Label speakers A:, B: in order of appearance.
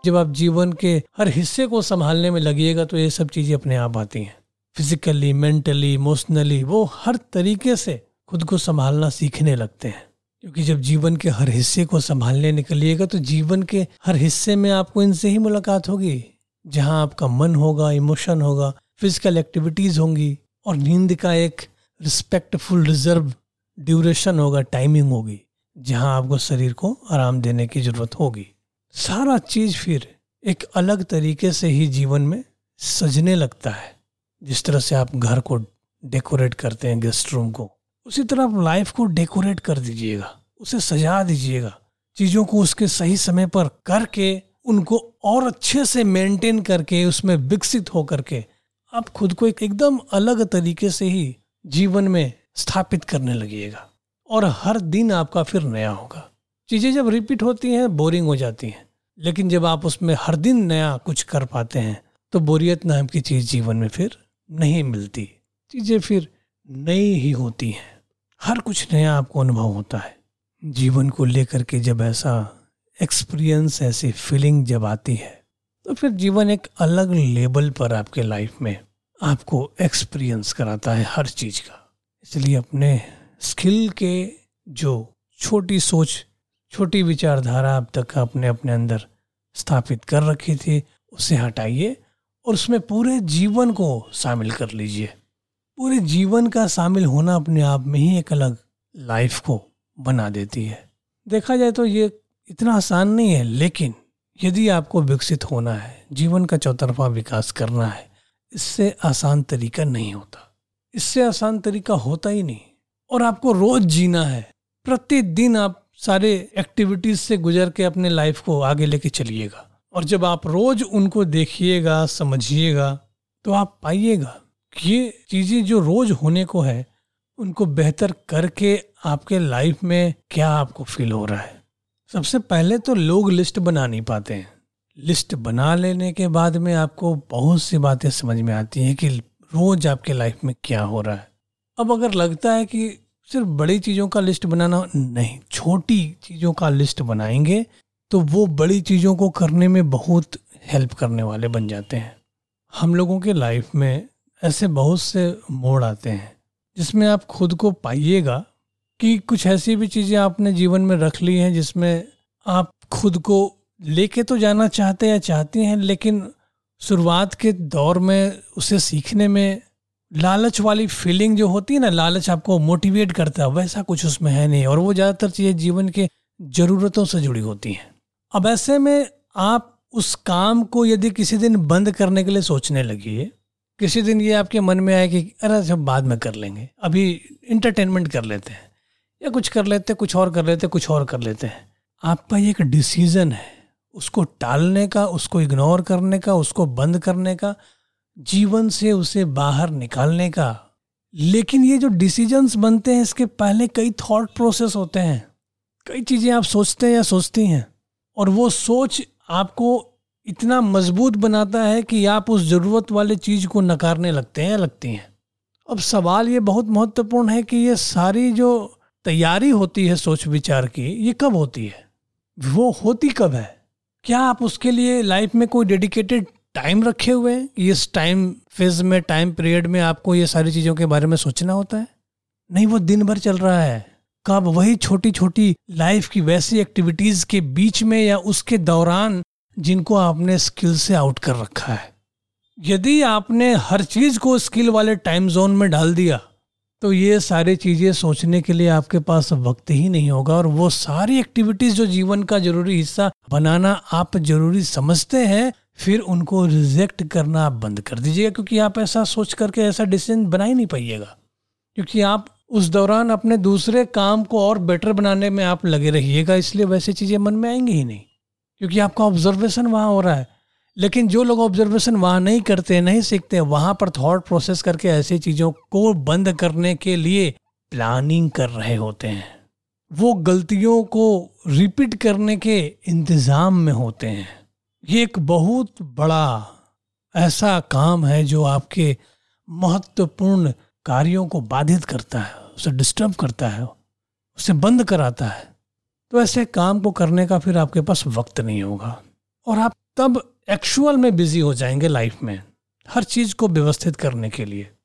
A: जब आप जीवन के हर हिस्से को संभालने में लगिएगा तो ये सब चीजें अपने आप आती हैं। फिजिकली, मेंटली, इमोशनली, वो हर तरीके से खुद को संभालना सीखने लगते हैं। क्योंकि जब जीवन के हर हिस्से को संभालने निकलिएगा तो जीवन के हर हिस्से में आपको इनसे ही मुलाकात होगी, जहां आपका मन होगा, इमोशन होगा, फिजिकल एक्टिविटीज होंगी और नींद का एक रिस्पेक्टफुल रिजर्व ड्यूरेशन होगा, टाइमिंग होगी, जहां आपको शरीर को आराम देने की जरूरत होगी। सारा चीज फिर एक अलग तरीके से ही जीवन में सजने लगता है। जिस तरह से आप घर को डेकोरेट करते हैं, गेस्ट रूम को, उसी तरह आप लाइफ को डेकोरेट कर दीजिएगा, उसे सजा दीजिएगा, चीजों को उसके सही समय पर करके, उनको और अच्छे से मेंटेन करके, उसमें विकसित होकर के आप खुद को एकदम अलग तरीके से ही जीवन में स्थापित करने लगिएगा। और हर दिन आपका फिर नया होगा। चीजें जब रिपीट होती हैं बोरिंग हो जाती हैं, लेकिन जब आप उसमें हर दिन नया कुछ कर पाते हैं तो बोरियत नाम की चीज जीवन में फिर नहीं मिलती। चीजें फिर नई ही होती हैं, हर कुछ नया आपको अनुभव होता है। जीवन को लेकर के जब ऐसा एक्सपीरियंस, ऐसी फीलिंग जब आती है तो फिर जीवन एक अलग लेवल पर आपके लाइफ में आपको एक्सपीरियंस कराता है हर चीज का। इसलिए अपने स्किल के जो छोटी सोच, छोटी विचारधारा अब तक आपने अपने अंदर स्थापित कर रखी थी, उसे हटाइए और उसमें पूरे जीवन को शामिल कर लीजिए। पूरे जीवन का शामिल होना अपने आप में ही एक अलग लाइफ को बना देती है। देखा जाए तो ये इतना आसान नहीं है, लेकिन यदि आपको विकसित होना है, जीवन का चौतरफा विकास करना है, इससे आसान तरीका नहीं होता। इससे आसान तरीका होता ही नहीं। और आपको रोज जीना है। प्रतिदिन आप सारे एक्टिविटीज से गुजर के अपने लाइफ को आगे लेके चलिएगा। और जब आप रोज उनको देखिएगा, समझिएगा, तो आप पाइएगा कि ये चीजें जो रोज होने को है, उनको बेहतर करके आपके लाइफ में क्या आपको फील हो रहा है। सबसे पहले तो लोग लिस्ट बना नहीं पाते हैं। लिस्ट बना लेने के बाद में आपको बहुत सी बातें समझ में आती हैं कि रोज आपके लाइफ में क्या हो रहा है। अब अगर लगता है कि सिर्फ बड़ी चीज़ों का लिस्ट बनाना, नहीं, छोटी चीज़ों का लिस्ट बनाएंगे तो वो बड़ी चीज़ों को करने में बहुत हेल्प करने वाले बन जाते हैं। हम लोगों के लाइफ में ऐसे बहुत से मोड़ आते हैं जिसमें आप खुद को पाइएगा कि कुछ ऐसी भी चीज़ें आपने जीवन में रख ली हैं जिसमें आप खुद को लेके तो जाना चाहते या चाहती हैं, लेकिन शुरुआत के दौर में उसे सीखने में लालच वाली फीलिंग जो होती है ना, लालच आपको मोटिवेट करता है, वैसा कुछ उसमें है नहीं। और वो ज़्यादातर चीज़ें जीवन के ज़रूरतों से जुड़ी होती हैं। अब ऐसे में आप उस काम को यदि किसी दिन बंद करने के लिए सोचने लगिए, किसी दिन ये आपके मन में आए कि अरे जब बाद में कर लेंगे, अभी इंटरटेनमेंट कर लेते हैं, या कुछ कर लेते, कुछ और कर लेते, कुछ और कर लेते हैं। आपका ये एक डिसीजन है उसको टालने का, उसको इग्नोर करने का, उसको बंद करने का, जीवन से उसे बाहर निकालने का। लेकिन ये जो डिसीजंस बनते हैं, इसके पहले कई थॉट प्रोसेस होते हैं, कई चीज़ें आप सोचते हैं या सोचती हैं, और वो सोच आपको इतना मजबूत बनाता है कि आप उस ज़रूरत वाले चीज़ को नकारने लगते हैं या लगती हैं। अब सवाल ये बहुत महत्वपूर्ण है कि ये सारी जो तैयारी होती है सोच विचार की, ये कब होती है, वो होती कब है? क्या आप उसके लिए लाइफ में कोई डेडिकेटेड टाइम रखे हुए हैं? इस टाइम फेज में, टाइम पीरियड में आपको ये सारी चीज़ों के बारे में सोचना होता है? नहीं, वो दिन भर चल रहा है। कब? वही छोटी छोटी लाइफ की वैसी एक्टिविटीज़ के बीच में या उसके दौरान जिनको आपने स्किल से आउट कर रखा है। यदि आपने हर चीज़ को स्किल वाले टाइम जोन में डाल दिया तो ये सारी चीज़ें सोचने के लिए आपके पास वक्त ही नहीं होगा। और वो सारी एक्टिविटीज़ जो जीवन का जरूरी हिस्सा बनाना आप जरूरी समझते हैं, फिर उनको रिजेक्ट करना आप बंद कर दीजिएगा, क्योंकि आप ऐसा सोच करके ऐसा डिसीजन बना ही नहीं पाइएगा। क्योंकि आप उस दौरान अपने दूसरे काम को और बेटर बनाने में आप लगे रहिएगा, इसलिए वैसी चीज़ें मन में आएंगी ही नहीं, क्योंकि आपका ऑब्जर्वेशन वहाँ हो रहा है। लेकिन जो लोग ऑब्जर्वेशन वहाँ नहीं करते, नहीं सीखते, वहाँ पर थॉट प्रोसेस करके ऐसी चीज़ों को बंद करने के लिए प्लानिंग कर रहे होते हैं, वो गलतियों को रिपीट करने के इंतज़ाम में होते हैं। ये एक बहुत बड़ा ऐसा काम है जो आपके महत्वपूर्ण कार्यों को बाधित करता है, उसे डिस्टर्ब करता है, उसे बंद कराता है। तो ऐसे काम को करने का फिर आपके पास वक्त नहीं होगा और आप तब एक्चुअल में बिजी हो जाएंगे लाइफ में, हर चीज को व्यवस्थित करने के लिए।